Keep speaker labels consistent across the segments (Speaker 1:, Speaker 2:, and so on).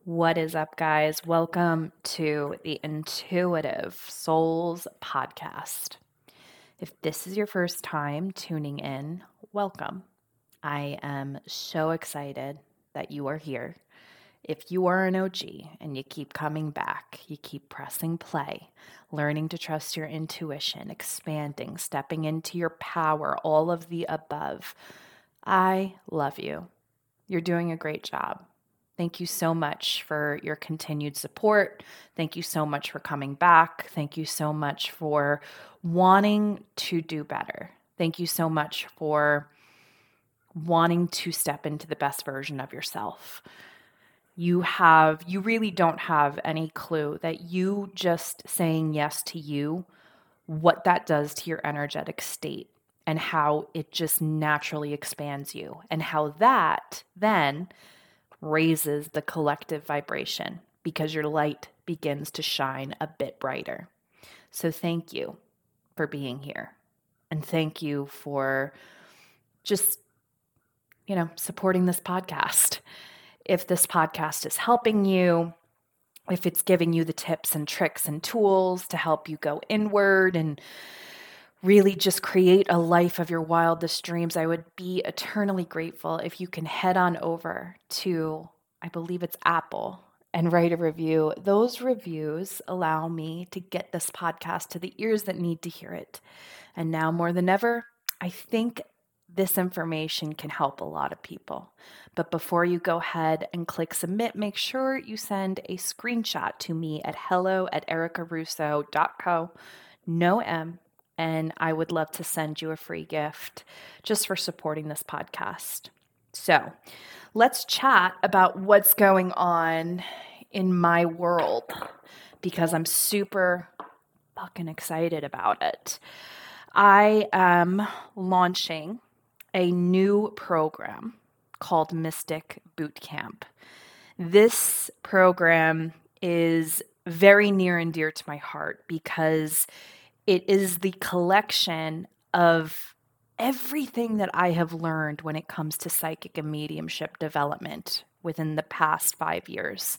Speaker 1: What is up, guys? Welcome to the Intuitive Souls podcast. If this is your first time tuning in, welcome. I am so excited that you are here. If you are an OG and you keep coming back, you keep pressing play, learning to trust your intuition, expanding, stepping into your power, all of the above, I love you. You're doing a great job. Thank you so much for your continued support. Thank you so much for coming back. Thank you so much for wanting to do better. Thank you so much for wanting to step into the best version of yourself. You really don't have any clue that you just saying yes to you, what that does to your energetic state and how it just naturally expands you, and how that then raises the collective vibration because your light begins to shine a bit brighter. So thank you for being here. And thank you for just, supporting this podcast. If this podcast is helping you, if it's giving you the tips and tricks and tools to help you go inward and really just create a life of your wildest dreams, I would be eternally grateful if you can head on over to, I believe it's Apple, and write a review. Those reviews allow me to get this podcast to the ears that need to hear it. And now more than ever, I think this information can help a lot of people. But before you go ahead and click submit, make sure you send a screenshot to me at hello@ericarusso.co, no M, and I would love to send you a free gift just for supporting this podcast. So let's chat about what's going on in my world because I'm super fucking excited about it. I am launching a new program called Mystic Bootcamp. This program is very near and dear to my heart because it is the collection of everything that I have learned when it comes to psychic and mediumship development within the past 5 years.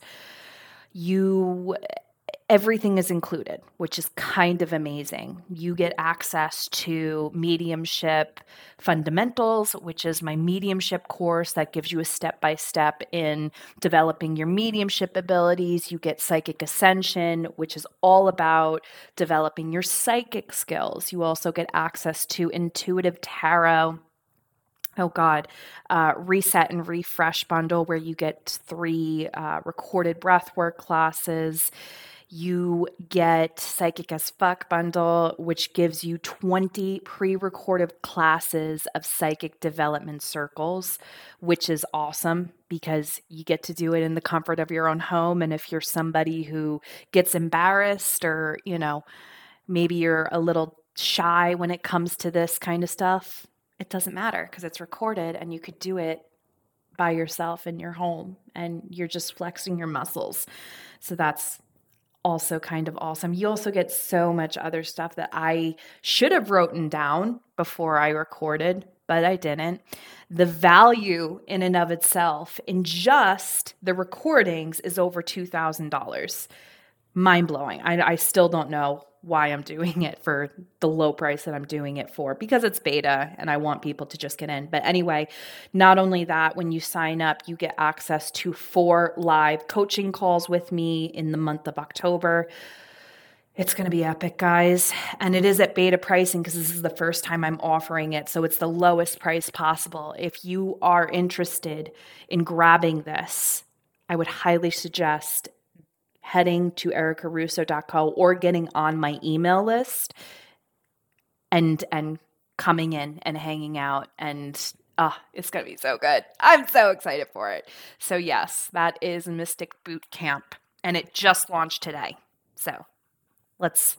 Speaker 1: Everything is included, which is kind of amazing. You get access to mediumship fundamentals, which is my mediumship course that gives you a step-by-step in developing your mediumship abilities. You get psychic ascension, which is all about developing your psychic skills. You also get access to intuitive tarot. Reset and refresh bundle where you get 3 recorded breathwork classes. You get Psychic as Fuck bundle, which gives you 20 pre-recorded classes of psychic development circles, which is awesome because you get to do it in the comfort of your own home. And if you're somebody who gets embarrassed or, maybe you're a little shy when it comes to this kind of stuff, it doesn't matter because it's recorded and you could do it by yourself in your home and you're just flexing your muscles. So that's also kind of awesome. You also get so much other stuff that I should have written down before I recorded, but I didn't. The value in and of itself in just the recordings is over $2,000. Mind blowing. I still don't know why I'm doing it for the low price that I'm doing it for because it's beta and I want people to just get in. But anyway, not only that, when you sign up, you get access to 4 live coaching calls with me in the month of October. It's going to be epic, guys. And it is at beta pricing because this is the first time I'm offering it. So it's the lowest price possible. If you are interested in grabbing this, I would highly suggest heading to ericarusso.co or getting on my email list and coming in and hanging out. And it's going to be so good. I'm so excited for it. So yes, that is Mystic Boot Camp and it just launched today. So let's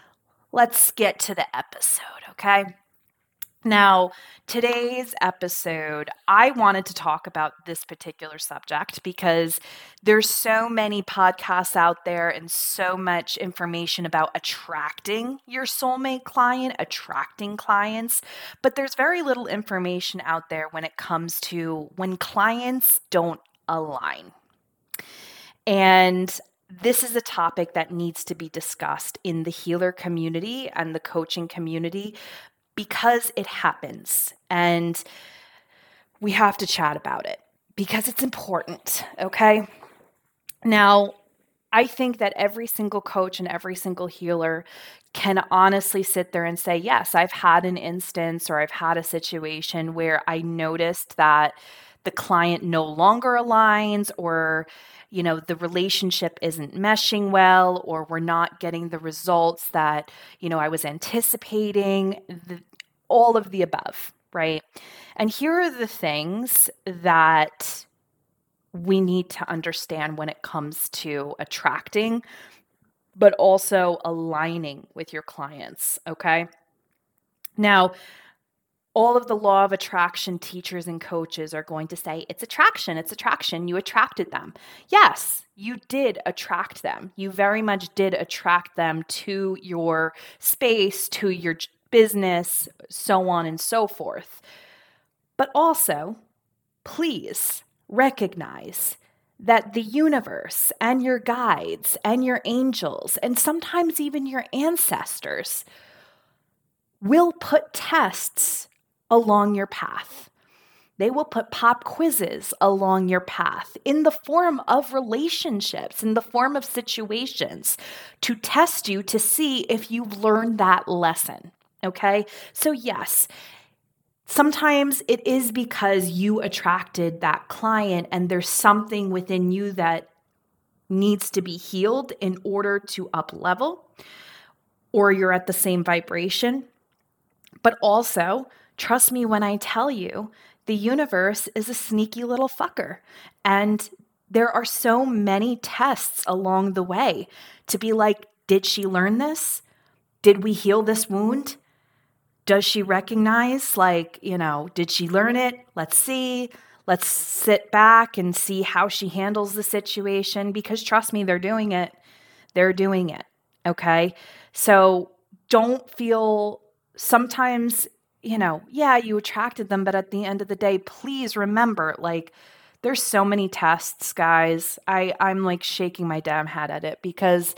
Speaker 1: get to the episode, okay? Now, today's episode, I wanted to talk about this particular subject because there's so many podcasts out there and so much information about attracting your soulmate client, attracting clients, but there's very little information out there when it comes to when clients don't align. And this is a topic that needs to be discussed in the healer community and the coaching community because it happens. And we have to chat about it because it's important, okay? Now, I think that every single coach and every single healer can honestly sit there and say, yes, I've had an instance or I've had a situation where I noticed that the client no longer aligns, or the relationship isn't meshing well, or we're not getting the results that I was anticipating, all of the above, right? And here are the things that we need to understand when it comes to attracting, but also aligning with your clients, okay? Now, all of the law of attraction teachers and coaches are going to say, it's attraction, you attracted them. Yes, you did attract them. You very much did attract them to your space, to your business, so on and so forth. But also, please recognize that the universe and your guides and your angels, and sometimes even your ancestors, will put tests along your path. They will put pop quizzes along your path in the form of relationships, in the form of situations, to test you to see if you've learned that lesson, okay? So yes, sometimes it is because you attracted that client and there's something within you that needs to be healed in order to up level, or you're at the same vibration. But also, trust me when I tell you, the universe is a sneaky little fucker. And there are so many tests along the way to be like, did she learn this? Did we heal this wound? Does she recognize, did she learn it? Let's see. Let's sit back and see how she handles the situation, because trust me, they're doing it. They're doing it. Okay. So don't feel sometimes, you attracted them, but at the end of the day, please remember, there's so many tests, guys. I'm like shaking my damn head at it because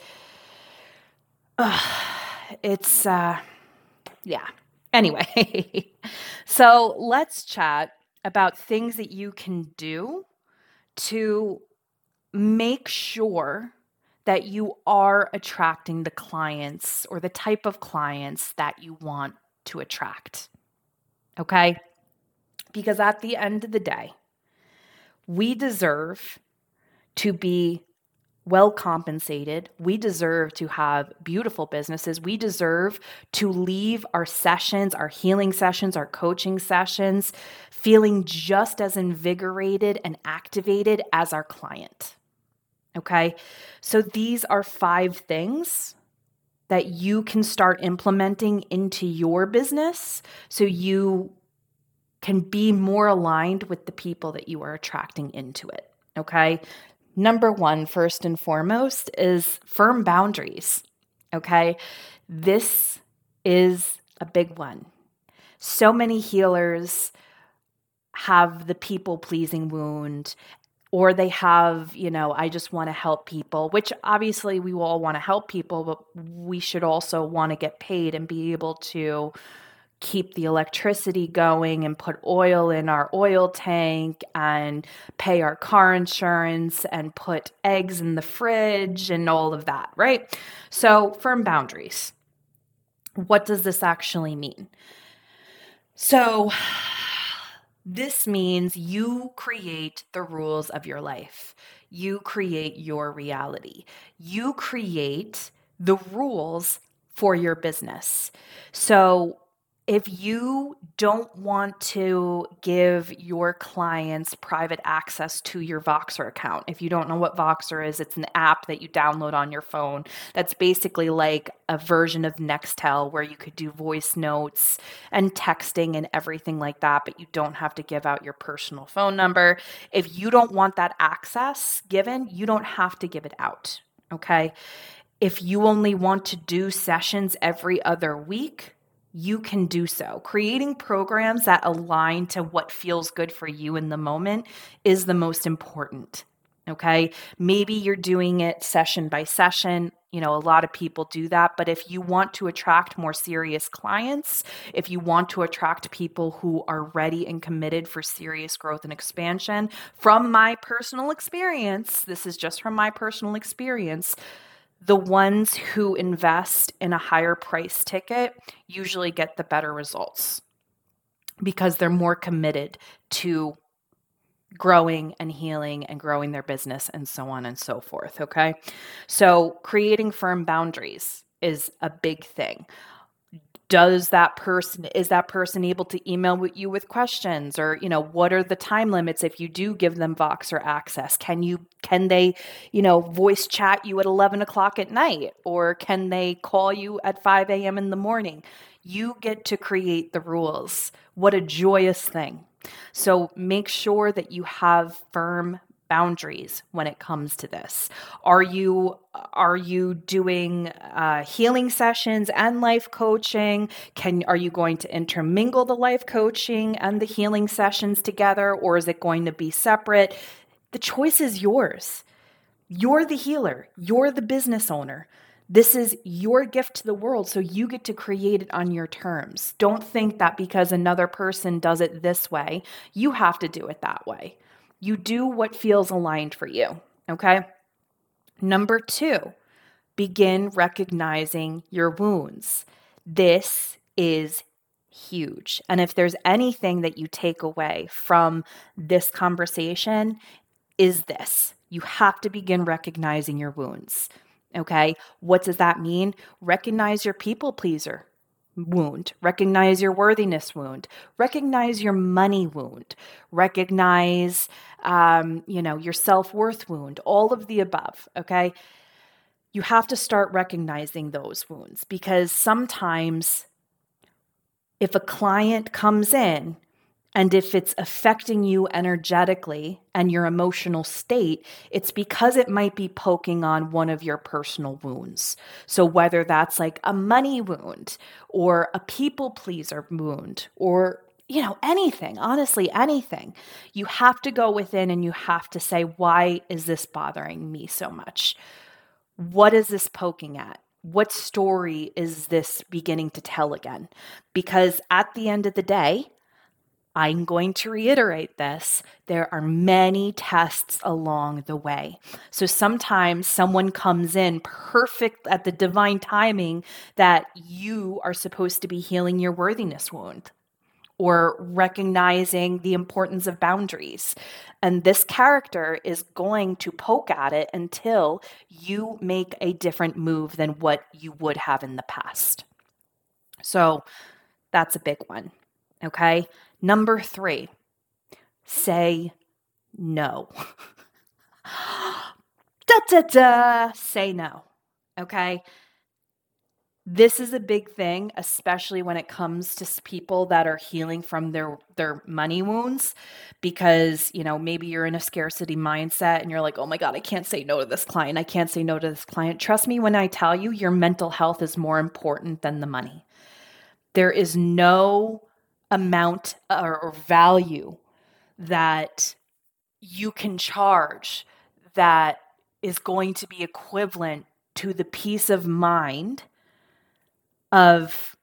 Speaker 1: it's, yeah. Anyway, so let's chat about things that you can do to make sure that you are attracting the clients or the type of clients that you want to attract. Okay? Because at the end of the day, we deserve to be well compensated. We deserve to have beautiful businesses. We deserve to leave our sessions, our healing sessions, our coaching sessions, feeling just as invigorated and activated as our client. Okay? So these are 5 things that you can start implementing into your business so you can be more aligned with the people that you are attracting into it. Okay? Number 1, first and foremost, is firm boundaries. Okay? This is a big one. So many healers have the people-pleasing wound, or they have, I just want to help people, which obviously we all want to help people, but we should also want to get paid and be able to keep the electricity going and put oil in our oil tank and pay our car insurance and put eggs in the fridge and all of that, right? So firm boundaries. What does this actually mean? So this means you create the rules of your life. You create your reality. You create the rules for your business. So if you don't want to give your clients private access to your Voxer account, if you don't know what Voxer is, it's an app that you download on your phone. That's basically like a version of Nextel where you could do voice notes and texting and everything like that, but you don't have to give out your personal phone number. If you don't want that access given, you don't have to give it out, okay? If you only want to do sessions every other week, you can do so. Creating programs that align to what feels good for you in the moment is the most important. Okay. Maybe you're doing it session by session. A lot of people do that. But if you want to attract more serious clients, if you want to attract people who are ready and committed for serious growth and expansion, from my personal experience, this is just from my personal experience, the ones who invest in a higher price ticket usually get the better results because they're more committed to growing and healing and growing their business and so on and so forth. Okay. So creating firm boundaries is a big thing. Is that person able to email you with questions, or, what are the time limits if you do give them Voxer access? Can they, voice chat you at 11 o'clock at night, or can they call you at 5 a.m. in the morning? You get to create the rules. What a joyous thing. So make sure that you have firm boundaries when it comes to this. Are you doing healing sessions and life coaching? Are you going to intermingle the life coaching and the healing sessions together, or is it going to be separate? The choice is yours. You're the healer. You're the business owner. This is your gift to the world, so you get to create it on your terms. Don't think that because another person does it this way, you have to do it that way. You do what feels aligned for you, okay? Number 2, begin recognizing your wounds. This is huge. And if there's anything that you take away from this conversation, is this. You have to begin recognizing your wounds. Okay. What does that mean? Recognize your people pleaser wound. Recognize your worthiness wound. Recognize your money wound. Recognize, your self-worth wound. All of the above. Okay. You have to start recognizing those wounds, because sometimes if a client comes in and if it's affecting you energetically and your emotional state, it's because it might be poking on one of your personal wounds. So whether that's like a money wound or a people pleaser wound, or anything, honestly, anything, you have to go within and you have to say, why is this bothering me so much? What is this poking at? What story is this beginning to tell again? Because at the end of the day, I'm going to reiterate this. There are many tests along the way. So sometimes someone comes in perfect at the divine timing that you are supposed to be healing your worthiness wound or recognizing the importance of boundaries. And this character is going to poke at it until you make a different move than what you would have in the past. So that's a big one. Okay. Number 3, say no. Say no. Okay. This is a big thing, especially when it comes to people that are healing from their money wounds, because, maybe you're in a scarcity mindset and you're like, oh my God, I can't say no to this client. I can't say no to this client. Trust me when I tell you, your mental health is more important than the money. There is no amount or value that you can charge that is going to be equivalent to the peace of mind of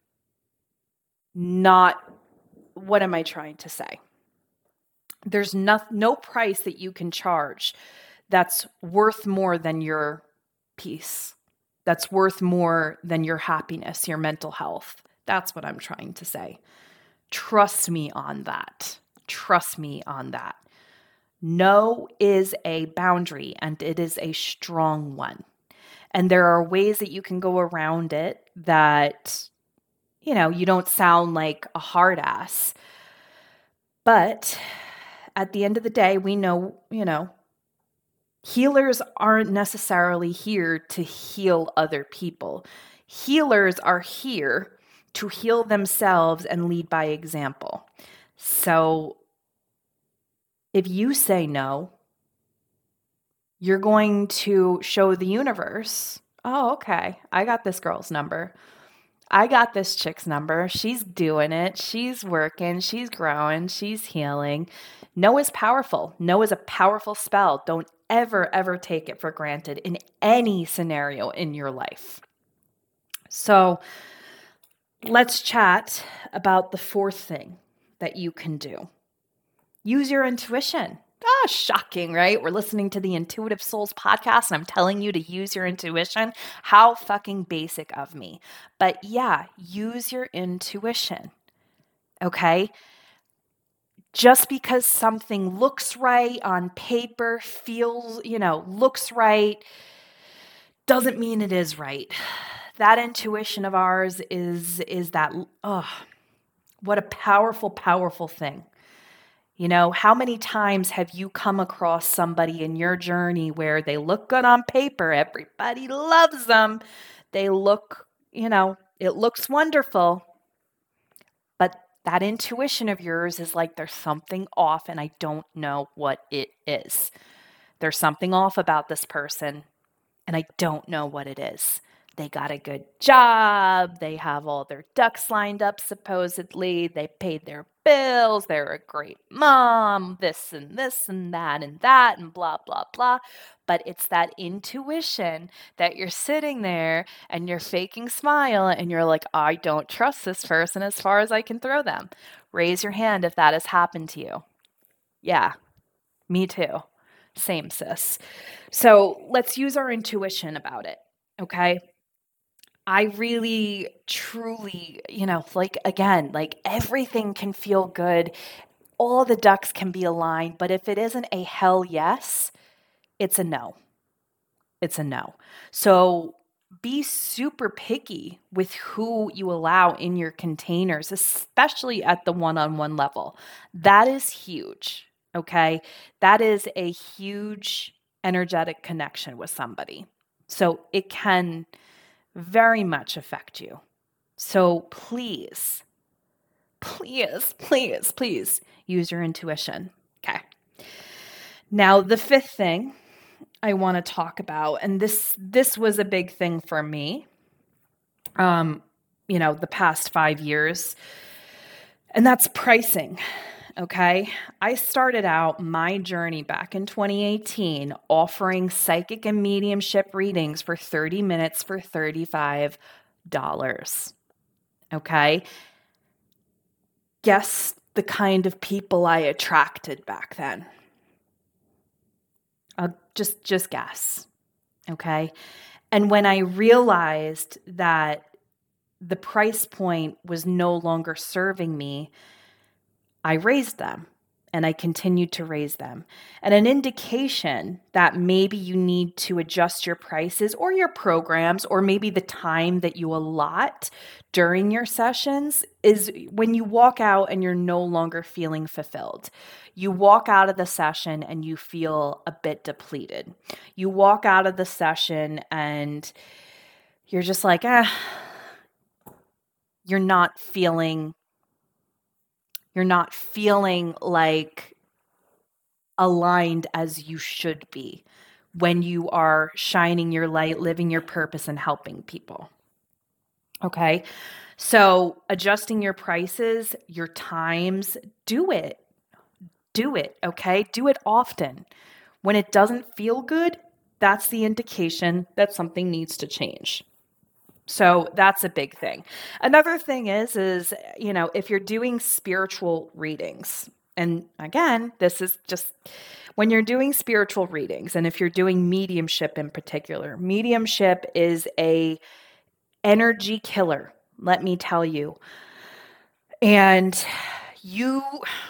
Speaker 1: not, what am I trying to say? There's no price that you can charge that's worth more than your peace, that's worth more than your happiness, your mental health. That's what I'm trying to say. Trust me on that. Trust me on that. No is a boundary, and it is a strong one. And there are ways that you can go around it that, you don't sound like a hard ass. But at the end of the day, we know, healers aren't necessarily here to heal other people. Healers are here to heal themselves and lead by example. So if you say no, you're going to show the universe, oh, okay, I got this girl's number. I got this chick's number. She's doing it. She's working. She's growing. She's healing. No is powerful. No is a powerful spell. Don't ever, ever take it for granted in any scenario in your life. So let's chat about the fourth thing that you can do. Use your intuition. Shocking, right? We're listening to the Intuitive Souls podcast and I'm telling you to use your intuition. How fucking basic of me. But yeah, use your intuition. Okay? Just because something looks right on paper, feels, looks right, doesn't mean it is right. That intuition of ours is that, what a powerful, powerful thing. How many times have you come across somebody in your journey where they look good on paper? Everybody loves them. They look, it looks wonderful. But that intuition of yours is like, there's something off and I don't know what it is. There's something off about this person and I don't know what it is. They got a good job. They have all their ducks lined up, supposedly. They paid their bills. They're a great mom, this and that and blah, blah, blah. But it's that intuition that you're sitting there and you're faking smile and you're like, I don't trust this person as far as I can throw them. Raise your hand if that has happened to you. Yeah, me too. Same, sis. So let's use our intuition about it, okay? I really, truly, everything can feel good. All the ducks can be aligned, but if it isn't a hell yes, it's a no. It's a no. So be super picky with who you allow in your containers, especially at the one-on-one level. That is huge, okay? That is a huge energetic connection with somebody. So it can very much affect you. So please, please, please, please use your intuition. Okay. Now, the fifth thing I want to talk about, and this was a big thing for me, the past 5 years, and that's pricing. Okay. I started out my journey back in 2018 offering psychic and mediumship readings for 30 minutes for $35. Okay. Guess the kind of people I attracted back then. Just guess. Okay. And when I realized that the price point was no longer serving me, I raised them and I continued to raise them. And an indication that maybe you need to adjust your prices or your programs or maybe the time that you allot during your sessions is when you walk out and you're no longer feeling fulfilled. You walk out of the session and you feel a bit depleted. You walk out of the session and you're just like, you're not feeling like aligned as you should be when you are shining your light, living your purpose, and helping people. Okay? So adjusting your prices, your times, do it. Do it, okay? Do it often. When it doesn't feel good, that's the indication that something needs to change. So that's a big thing. Another thing is, if you're doing spiritual readings, and again, this is just when you're doing spiritual readings, and if you're doing mediumship in particular, mediumship is a energy killer, let me tell you. And you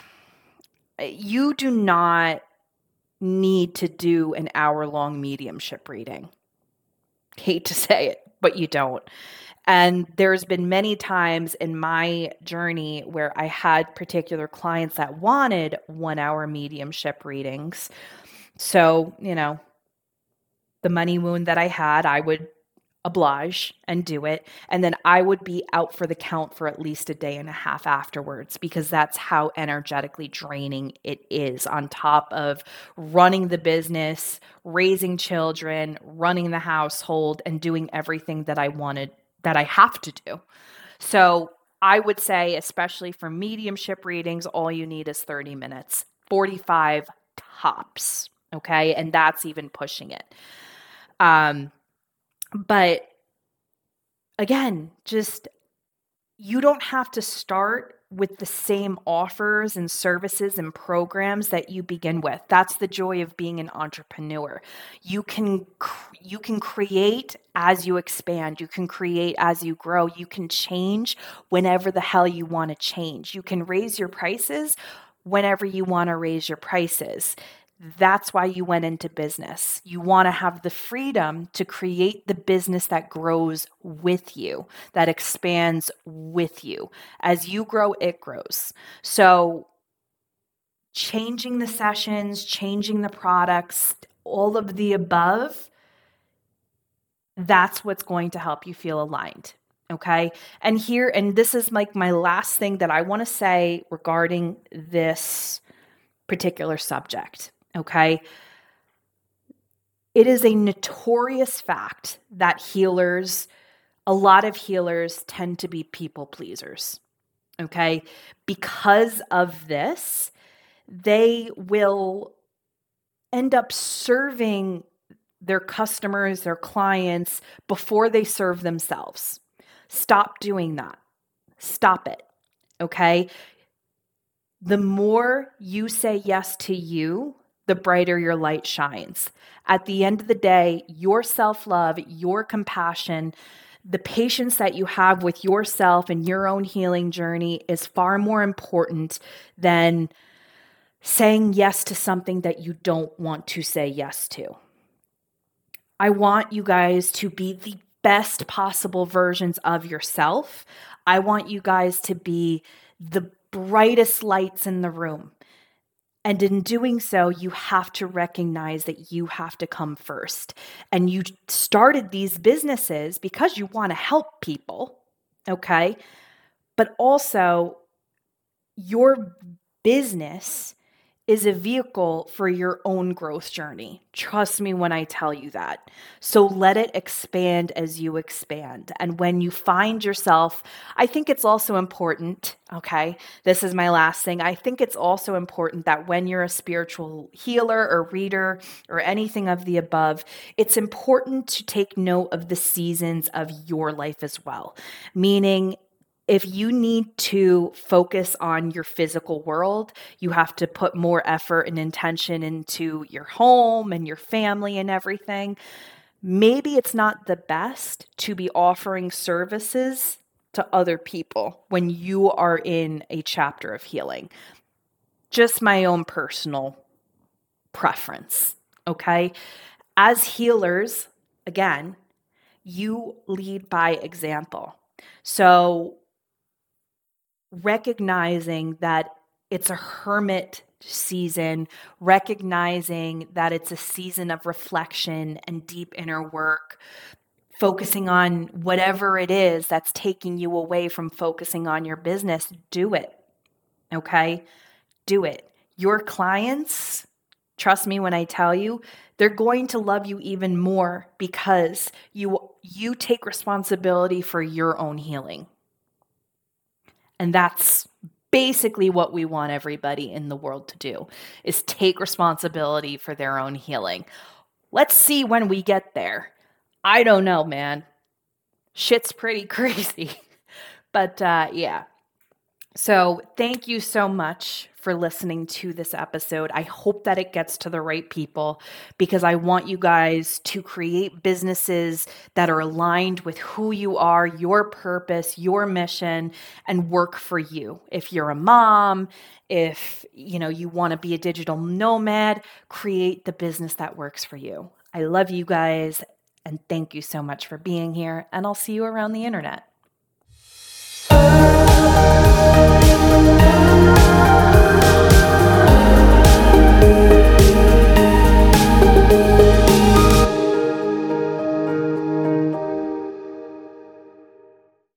Speaker 1: do not need to do an hour-long mediumship reading. Hate to say it, but you don't. And there's been many times in my journey where I had particular clients that wanted 1-hour mediumship readings. So, the money wound that I had, I would oblige and do it. And then I would be out for the count for at least a day and a half afterwards, because that's how energetically draining it is, on top of running the business, raising children, running the household, and doing everything that I wanted that I have to do. So I would say, especially for mediumship readings, all you need is 30 minutes, 45 tops. Okay. And that's even pushing it. But again, just you don't have to start with the same offers and services and programs that you begin with. That's the joy of being an entrepreneur. You can create as you expand. You can create as you grow. You can change whenever the hell you want to change. You can raise your prices whenever you want to raise your prices. That's why you went into business. You want to have the freedom to create the business that grows with you, that expands with you. As you grow, it grows. So changing the sessions, changing the products, all of the above, that's what's going to help you feel aligned. Okay. And this is like my last thing that I want to say regarding this particular subject. Okay. It is a notorious fact that a lot of healers tend to be people pleasers. Okay. Because of this, they will end up serving their customers, their clients before they serve themselves. Stop doing that. Stop it. Okay. The more you say yes to you, the brighter your light shines. At the end of the day, your self-love, your compassion, the patience that you have with yourself and your own healing journey is far more important than saying yes to something that you don't want to say yes to. I want you guys to be the best possible versions of yourself. I want you guys to be the brightest lights in the room. And in doing so, you have to recognize that you have to come first. And you started these businesses because you want to help people, okay? But also, your business is a vehicle for your own growth journey. Trust me when I tell you that. So let it expand as you expand. And when you find yourself, I think it's also important, okay? This is my last thing. I think it's also important that when you're a spiritual healer or reader or anything of the above, it's important to take note of the seasons of your life as well. Meaning, if you need to focus on your physical world, you have to put more effort and intention into your home and your family and everything. Maybe it's not the best to be offering services to other people when you are in a chapter of healing. Just my own personal preference, okay? As healers, again, you lead by example. So recognizing that it's a hermit season, recognizing that it's a season of reflection and deep inner work, focusing on whatever it is that's taking you away from focusing on your business, do it. Okay? Do it. Your clients, trust me when I tell you, they're going to love you even more because you take responsibility for your own healing. And that's basically what we want everybody in the world to do, is take responsibility for their own healing. Let's see when we get there. I don't know, man. Shit's pretty crazy. But yeah. So thank you so much for listening to this episode. I hope that it gets to the right people because I want you guys to create businesses that are aligned with who you are, your purpose, your mission, and work for you. If you're a mom, if you want to be a digital nomad, create the business that works for you. I love you guys and thank you so much for being here, and I'll see you around the internet.